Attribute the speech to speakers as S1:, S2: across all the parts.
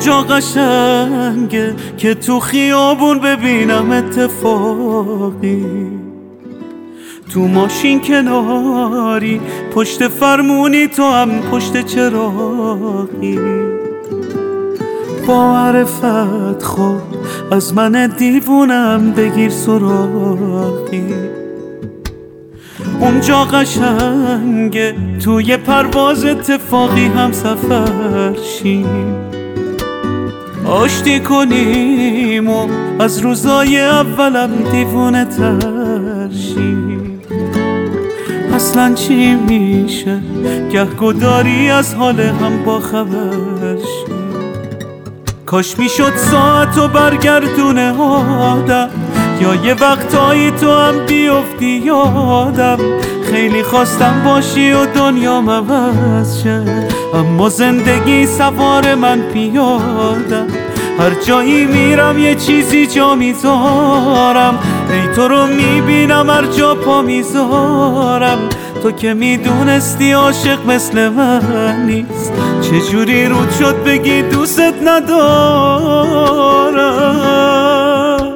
S1: اونجا قشنگه که تو خیابون ببینم اتفاقی، تو ماشین کناری، پشت فرمونی، تو هم پشت چراغی. با معرفت خود از من دیوونم بگیر سراغی. اونجا قشنگه توی پرواز اتفاقی هم سفر شیم، آشتی کنیم و از روزای اولم دیوونه تر شیم. اصلا چی میشه گهگداری از حال هم با خبر شیم. کاش میشد ساعت و برگردونه آدم، یا یه وقتایی تو هم بیفتی یادم. خیلی خواستم باشی و دنیام عوض شه، اما زندگی سوار من پیادم. هر جایی میرم یه چیزی جا میذارم، ای تو رو میبینم هر جا پا میذارم. تو که میدونستی عاشق مثل من نیست، چجوری رود شد بگی دوست ندارم.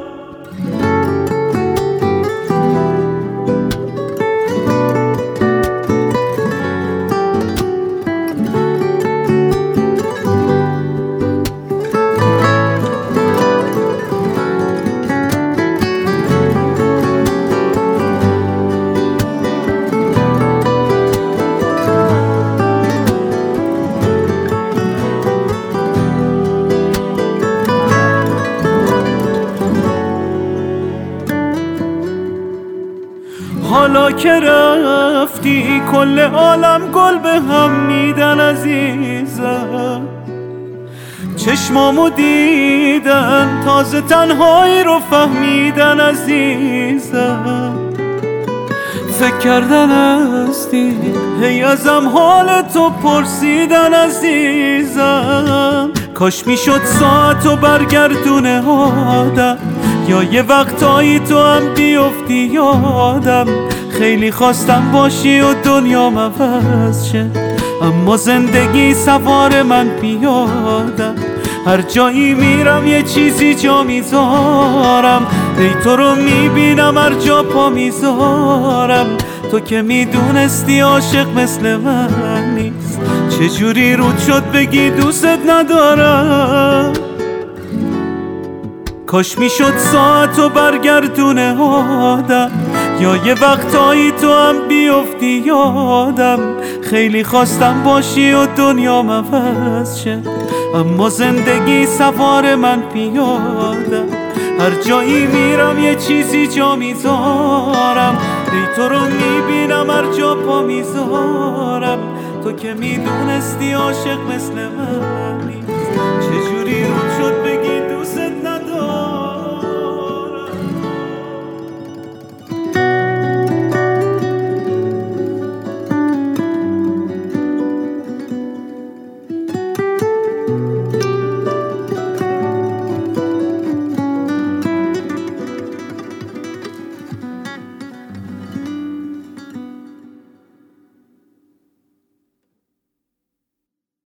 S1: حالا که رفتی کل عالم گل به هم میدن عزیزم، چشمامو دیدن تازه تنهایی رو فهمیدن عزیزم. فکر کردن هستی هی ازم حال تو پرسیدن عزیزم. کاش میشد ساعتو برگردونه آدم، یا یه وقتایی تو هم بیفتی یادم. خیلی خواستم باشی و دنیام عوض شه، اما زندگی سوار من پیادم. هر جایی میرم یه چیزی جا میذارم، ای تو رو میبینم هر جا پا میذارم. تو که میدونستی عاشق مثل من نیست، چجوری رود شد بگی دوست ندارم. کاش میشد ساعتو برگردونه آدم، یا یه وقتایی تو هم بیفتی یادم. خیلی خواستم باشی و دنیام عوض شه، اما زندگی سوار من پیادم. هر جایی میرم یه چیزی جا میذارم، ای تو رو میبینم هر جا پا میذارم. تو که میدونستی عاشق مثل من نیست، چجوری رود شد بگی